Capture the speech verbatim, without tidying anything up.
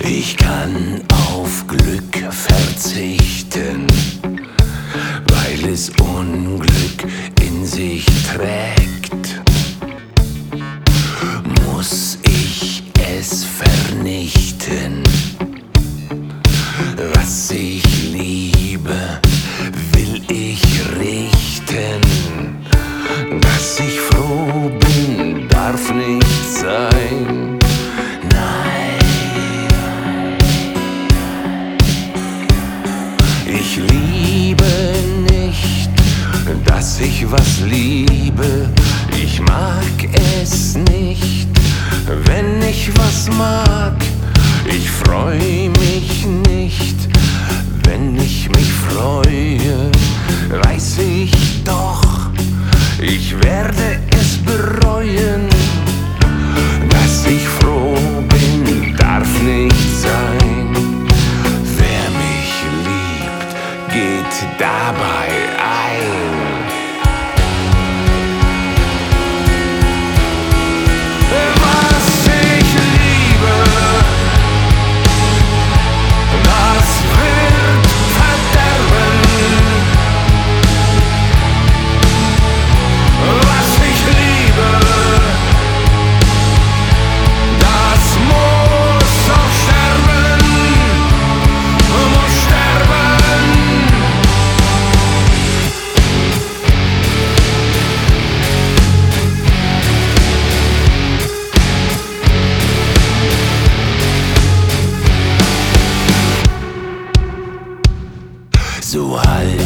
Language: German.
Ich kann auf Glück verzichten, weil es Unglück in sich trägt. Muss ich es vernichten, was ich liebe, will ich richten. Dass ich froh bin, darf nicht sein. Ich liebe nicht, dass ich was liebe. Ich mag es nicht, wenn ich was mag. Ich freu mich nicht, wenn ich mich freue. Weiß ich doch, ich werde es bereuen. Dass ich froh bin, darf nicht sein. Wer mich liebt, geht dabei ein. Was ich liebe, das wird verderben. Was ich liebe, das muss auch sterben, muss sterben. So halt